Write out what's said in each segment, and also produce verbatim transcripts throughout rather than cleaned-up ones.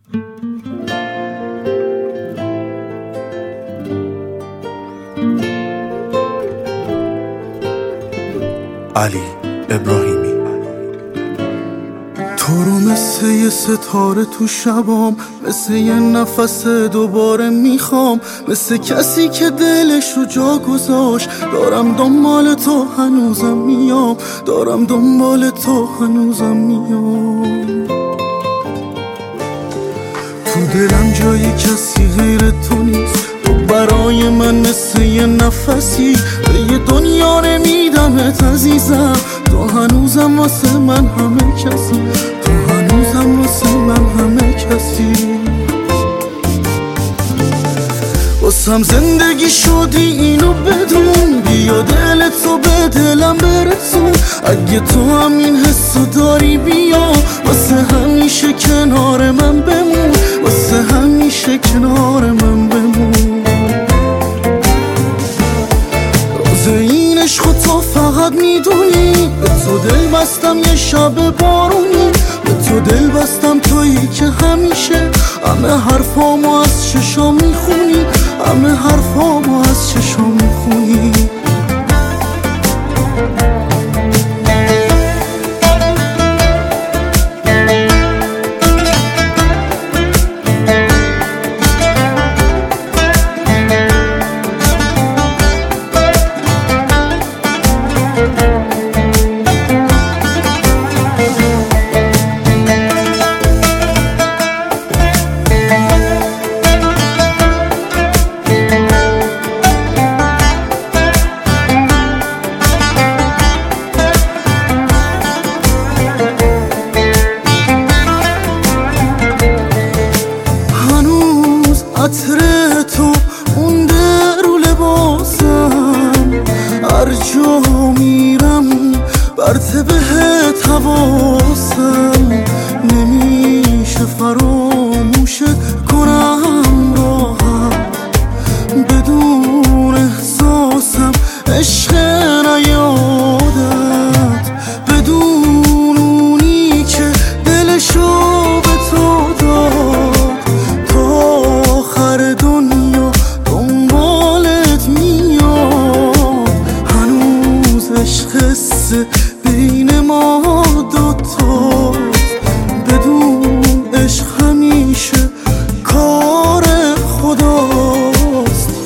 علی ابراهیمی. تو رو مثل یه ستاره تو شبام، مثل یه نفس دوباره میخوام، مثل کسی که دلش رو جا گذاشت. دارم دنبال تو هنوزم میام، دارم دنبال تو هنوزم میام. تو دلم جای کسی غیر تو نیست، تو برای من مثل یه نفسی. به یه دنیا نمیدمت عزیزم، تو هنوزم واسه من همه کسی، تو هنوزم واسه من همه کسی. واسم زندگی شدی اینو بدون، بیا دلتو به دلم برسون. اگه تو هم این حسو داری بیا، واسه همیشه کنار من بمون، واسه همیشه کنار من بمون. راز این عشق تو فقط میدونی، به تو دل بستم یه شب بارونی. به تو دل بستم تویی که همیشه همه حرفامو از چشام میخونی، همه حرفامو از چشام میخونی. عطر تو مونده رو لباسم، هر جا میرم برته بهت حواسم. نمیشه فراموشت کنم راحت، بدون احساسم عشق نیادت، بدون اونی که دلشو به تو داد. دنیا دنبالت میاد، هنوز عشق قصه بین ما دوتاست. بدون عشق همیشه کار خداست.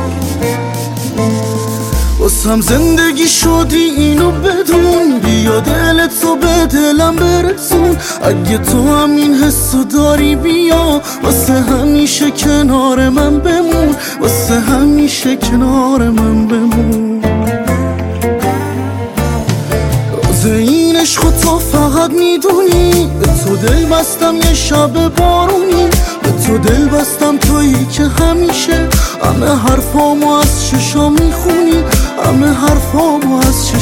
واسم زندگی شدی اینو بدون، بیا دلتو به دلم برسون. اگه تو هم این حسو داری بیا، واسه همیشه کنار من بمون، واسه همیشه کنار من بمون. راز این عشق تو فقط میدونی، به تو دل بستم یه شب بارونی. به تو دل بستم تویی که همیشه همه حرفامو از چشام میخونی، همه حرفامو از